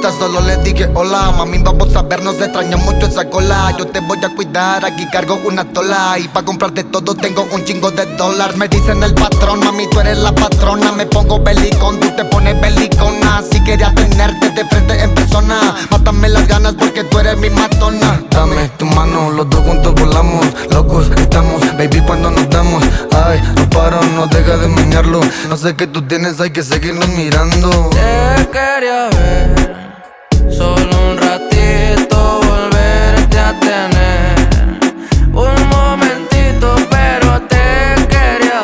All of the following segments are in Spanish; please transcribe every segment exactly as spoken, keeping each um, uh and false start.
ahorita solo le dije hola. Mami, vamos a vernos, extraño mucho esa cola. Yo te voy a cuidar, aquí cargo una tola. Y pa' comprarte todo tengo un chingo de dólares. Me dicen el patrón, mami, tú eres la patrona. Me pongo belicón, tú te pones belicona. Si quería tenerte de frente en persona, mátame las ganas porque tú eres mi matona. Dame tu mano, los dos juntos volamos. Locos estamos, baby, cuando nos damos. Ay, no paro, no deja de menearlo. No sé qué tú tienes, hay que seguirnos mirando. Te quería ver, solo un ratito, volverte a tener. Un momentito, pero te quería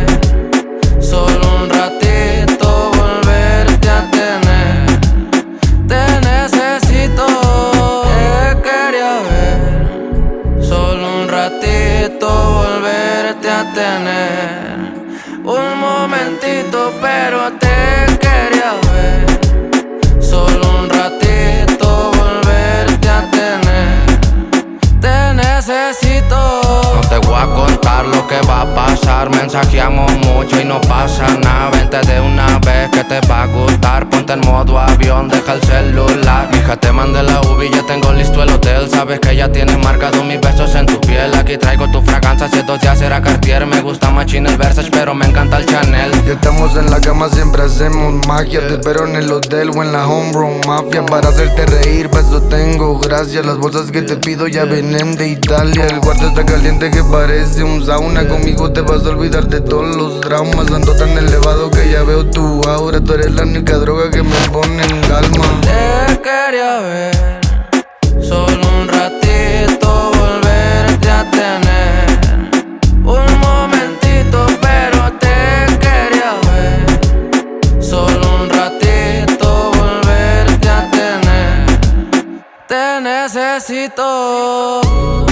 ver, solo un ratito, volverte a tener. Te necesito. Te quería ver, solo un ratito, volverte a tener. Un momentito, pero te quería ver, solo un ratito, volverte a tener. Te necesito. No te voy a contar lo que va a pasar. Mensajeamos mucho y no pasa nada. Vente de una vez que te va a gustar. Ponte en modo avión, deja el celular. Mija, te mandé la U V y ya tengo listo el hotel. Sabes que ya tienes marcado mis besos en tu piel. Aquí traigo tu fragancia, si dos días era Cartier. Me gusta machín el Versace, pero me encanta el Chanel. Ya estamos en la cama, siempre hacemos magia. Te espero en el hotel o en la homegrown mafia. Para hacerte reír, pa' eso tengo gracias. Las bolsas que te pido ya vienen de Italia. El cuarto está caliente que parece un sauna. Conmigo te vas a olvidar de todos los traumas. Ando tan elevado que ya veo tu aura. Tú eres la única droga que me pone en calma. Te quería ver, solo un ratito, volverte a tener. Un momentito, pero te quería ver, solo un ratito, volverte a tener. Te necesito.